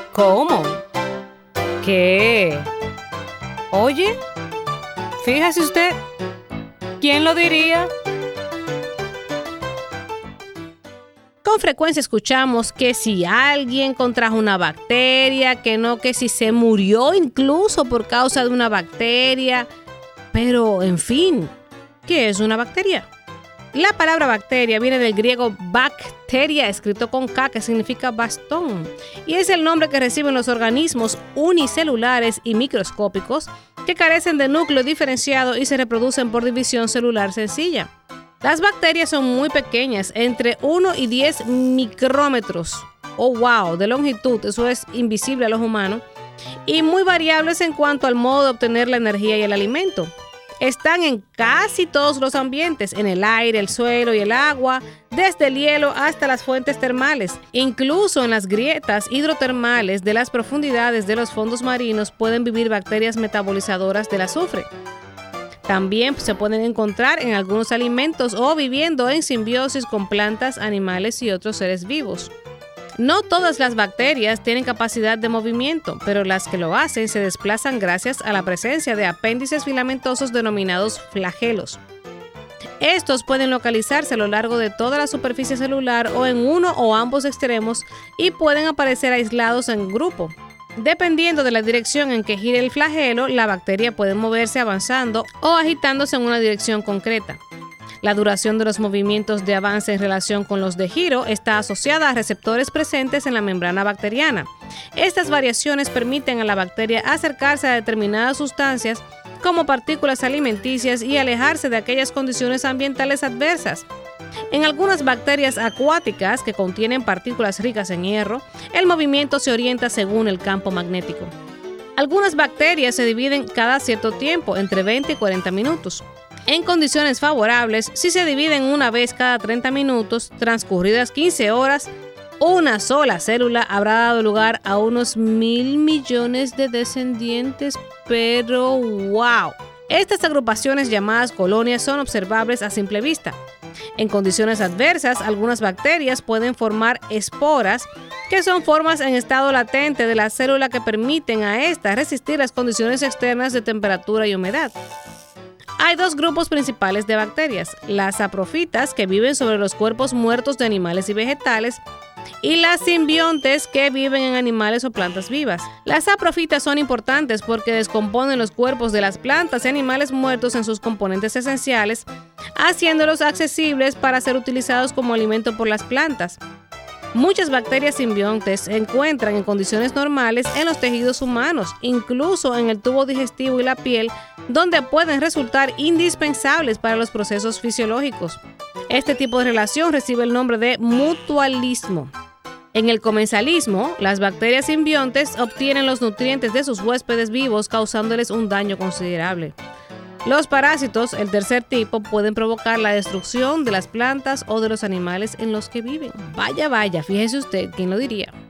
¿Cómo? ¿Qué? Oye, fíjese usted, ¿quién lo diría? Con frecuencia escuchamos que si alguien contrajo una bacteria, que si se murió incluso por causa de una bacteria. Pero, en fin, ¿qué es una bacteria? La palabra bacteria viene del griego bacteria, escrito con K, que significa bastón, y es el nombre que reciben los organismos unicelulares y microscópicos que carecen de núcleo diferenciado y se reproducen por división celular sencilla. Las bacterias son muy pequeñas, entre 1 y 10 micrómetros, de longitud, eso es invisible a los humanos, y muy variables en cuanto al modo de obtener la energía y el alimento. Están en casi todos los ambientes, en el aire, el suelo y el agua, desde el hielo hasta las fuentes termales. Incluso en las grietas hidrotermales de las profundidades de los fondos marinos pueden vivir bacterias metabolizadoras del azufre. También se pueden encontrar en algunos alimentos o viviendo en simbiosis con plantas, animales y otros seres vivos. No todas las bacterias tienen capacidad de movimiento, pero las que lo hacen se desplazan gracias a la presencia de apéndices filamentosos denominados flagelos. Estos pueden localizarse a lo largo de toda la superficie celular o en uno o ambos extremos y pueden aparecer aislados en grupo. Dependiendo de la dirección en que gire el flagelo, la bacteria puede moverse avanzando o agitándose en una dirección concreta. La duración de los movimientos de avance en relación con los de giro está asociada a receptores presentes en la membrana bacteriana. Estas variaciones permiten a la bacteria acercarse a determinadas sustancias como partículas alimenticias y alejarse de aquellas condiciones ambientales adversas. En algunas bacterias acuáticas que contienen partículas ricas en hierro, el movimiento se orienta según el campo magnético. Algunas bacterias se dividen cada cierto tiempo, entre 20 y 40 minutos. En condiciones favorables, si se dividen una vez cada 30 minutos, transcurridas 15 horas, una sola célula habrá dado lugar a unos 1.000 millones de descendientes, pero ¡wow! Estas agrupaciones llamadas colonias son observables a simple vista. En condiciones adversas, algunas bacterias pueden formar esporas, que son formas en estado latente de la célula que permiten a ésta resistir las condiciones externas de temperatura y humedad. Hay dos grupos principales de bacterias: las saprofitas, que viven sobre los cuerpos muertos de animales y vegetales, y las simbiontes, que viven en animales o plantas vivas. Las saprofitas son importantes porque descomponen los cuerpos de las plantas y animales muertos en sus componentes esenciales, haciéndolos accesibles para ser utilizados como alimento por las plantas. Muchas bacterias simbiontes se encuentran en condiciones normales en los tejidos humanos, incluso en el tubo digestivo y la piel, donde pueden resultar indispensables para los procesos fisiológicos. Este tipo de relación recibe el nombre de mutualismo. En el comensalismo, las bacterias simbiontes obtienen los nutrientes de sus huéspedes vivos, causándoles un daño considerable. Los parásitos, el tercer tipo, pueden provocar la destrucción de las plantas o de los animales en los que viven. Vaya, fíjese usted, ¿quién lo diría?